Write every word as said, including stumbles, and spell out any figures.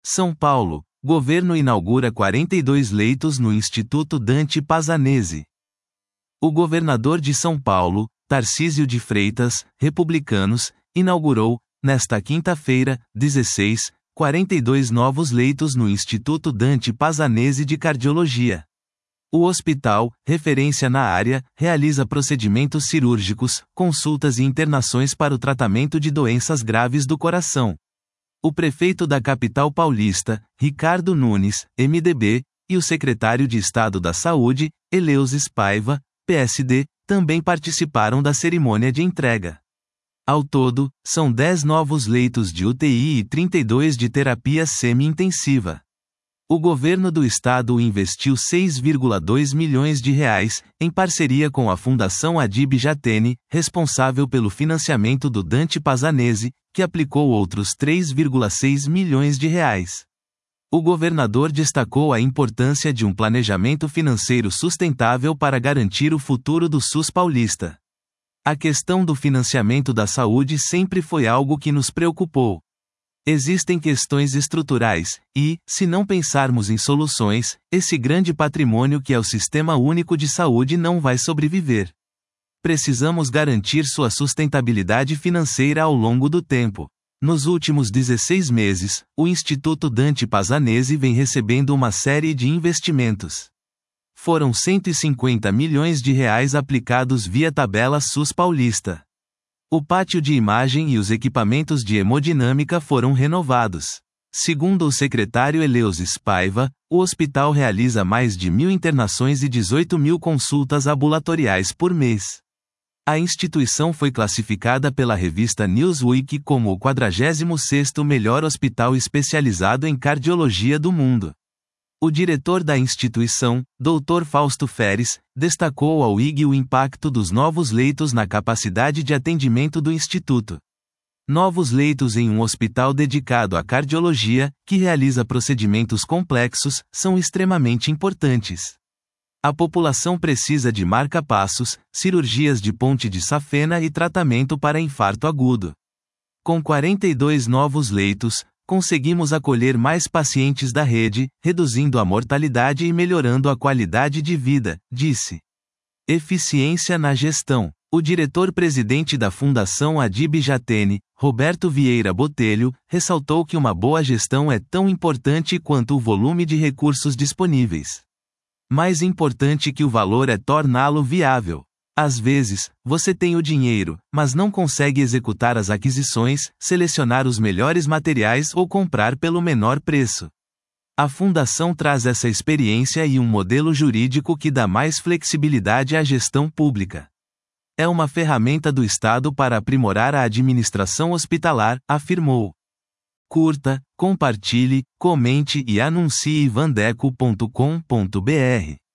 São Paulo, governo inaugura quarenta e dois leitos no Instituto Dante Pazanese. O governador de São Paulo, Tarcísio de Freitas, republicanos, inaugurou, nesta quinta-feira, dezesseis, quarenta e dois novos leitos no Instituto Dante Pazanese de Cardiologia. O hospital, referência na área, realiza procedimentos cirúrgicos, consultas e internações para o tratamento de doenças graves do coração. O prefeito da capital paulista, Ricardo Nunes, M D B, e o secretário de Estado da Saúde, Eleusis Paiva, P S D, também participaram da cerimônia de entrega. Ao todo, são dez novos leitos de U T I e trinta e dois de terapia semi-intensiva. O governo do estado investiu seis vírgula dois milhões de reais, em parceria com a Fundação Adib Jatene, responsável pelo financiamento do Dante Pazanese, que aplicou outros três vírgula seis milhões de reais. O governador destacou a importância de um planejamento financeiro sustentável para garantir o futuro do SUS paulista. A questão do financiamento da saúde sempre foi algo que nos preocupou. Existem questões estruturais, e, se não pensarmos em soluções, esse grande patrimônio que é o Sistema Único de Saúde não vai sobreviver. Precisamos garantir sua sustentabilidade financeira ao longo do tempo. Nos últimos dezesseis meses, o Instituto Dante Pazanese vem recebendo uma série de investimentos. Foram cento e cinquenta milhões de reais aplicados via tabela SUS paulista. O pátio de imagem e os equipamentos de hemodinâmica foram renovados. Segundo o secretário Eleusis Paiva, o hospital realiza mais de mil internações e dezoito mil consultas ambulatoriais por mês. A instituição foi classificada pela revista Newsweek como o quadragésimo sexto melhor hospital especializado em cardiologia do mundo. O diretor da instituição, doutor Fausto Feres, destacou ao I G o impacto dos novos leitos na capacidade de atendimento do instituto. Novos leitos em um hospital dedicado à cardiologia, que realiza procedimentos complexos, são extremamente importantes. A população precisa de marca-passos, cirurgias de ponte de safena e tratamento para infarto agudo. Com quarenta e dois novos leitos, conseguimos acolher mais pacientes da rede, reduzindo a mortalidade e melhorando a qualidade de vida, disse. Eficiência na gestão. O diretor-presidente da Fundação Adib Jatene, Roberto Vieira Botelho, ressaltou que uma boa gestão é tão importante quanto o volume de recursos disponíveis. Mais importante que o valor é torná-lo viável. Às vezes, você tem o dinheiro, mas não consegue executar as aquisições, selecionar os melhores materiais ou comprar pelo menor preço. A Fundação traz essa experiência e um modelo jurídico que dá mais flexibilidade à gestão pública. É uma ferramenta do Estado para aprimorar a administração hospitalar, afirmou. Curta, compartilhe, comente e anuncie vandeco ponto com ponto br.